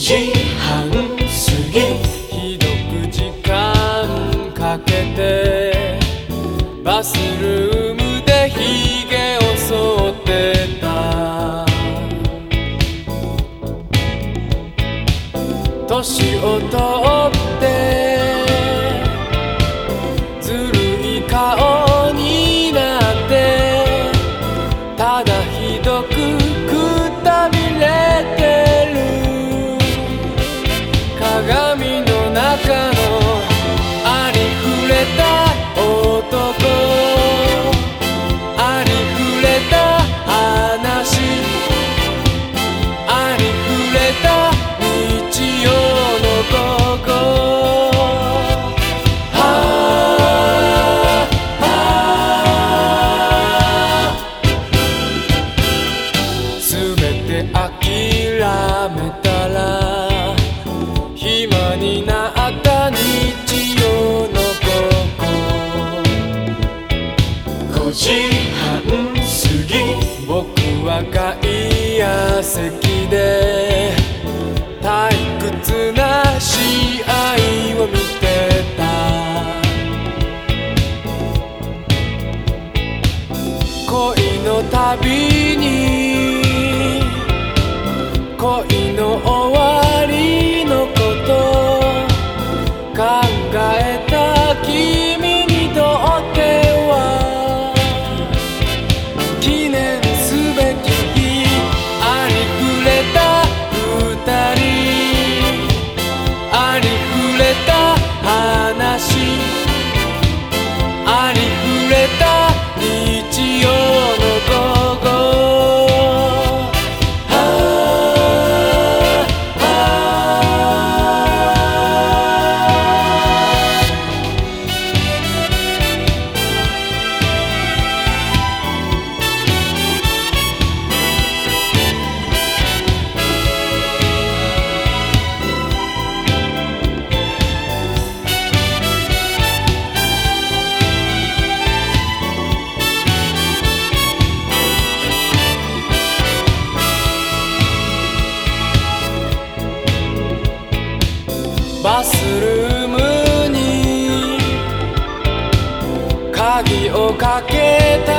時半過ぎ、 ひどく時間かけてバスルームでひげを剃ってた。年を取ってずるい顔になって、ただひどくくたびれてる。鏡の中のありふれた男、ありふれた話、ありふれた日曜の午後。はあはあ、すべて諦めたら暇になった日曜の午後。 5時半過ぎ、 僕は外野席で退屈な試合を見てた。恋のたびに恋の終わりのこと考えた君にとっては記念すべき日。ありふれた二人、ありふれた話、ありふれた日曜の午後。バスルームに鍵をかけた